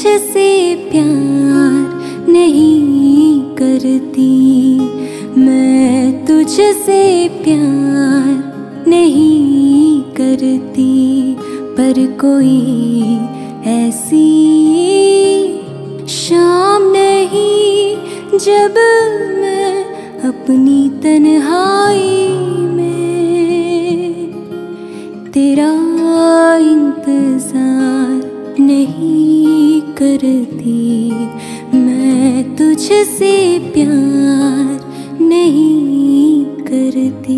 तुझसे प्यार नहीं करती, मैं तुझसे प्यार नहीं करती। पर कोई ऐसी शाम नहीं जब मैं अपनी तन्हाई में तेरा इंतजार नहीं करती, मैं तुझसे प्यार नहीं करती।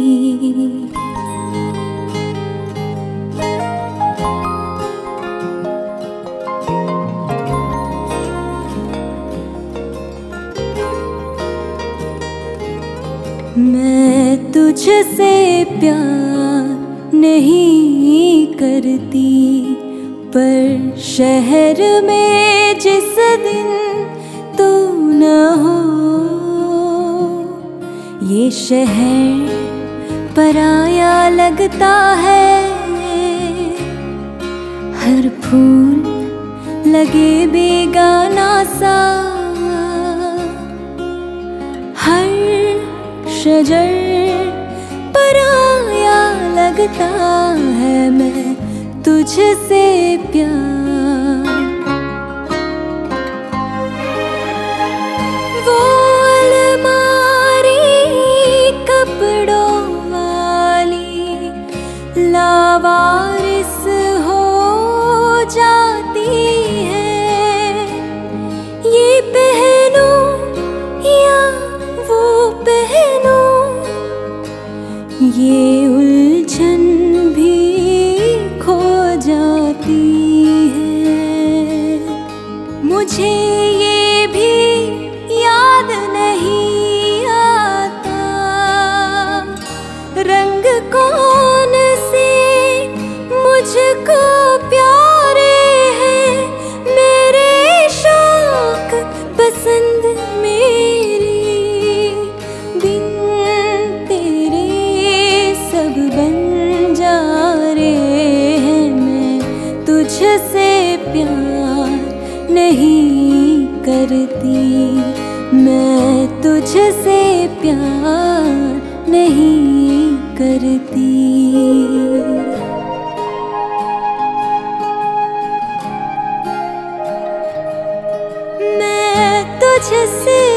मैं तुझसे प्यार नहीं करती, पर शहर में जिस दिन तू न हो, ये शहर पराया लगता है। हर फूल लगे बेगाना सा, हर शजर पराया लगता है। मैं तुझसे प्यार, वो अलमारी कपड़ों वाली लावारिस हो जाती है। ये पहनो या वो पहनो, ये उलझन भी खो जाती है। मुझे ये भी याद नहीं आता, रंग कौन से मुझको प्यारे हैं। मेरे शौक पसंद मेरी बिन तेरे सब बन जा रहे हैं। मैं तुझसे प्यार नहीं करती, मैं तुझसे प्यार नहीं करती। मैं तुझसे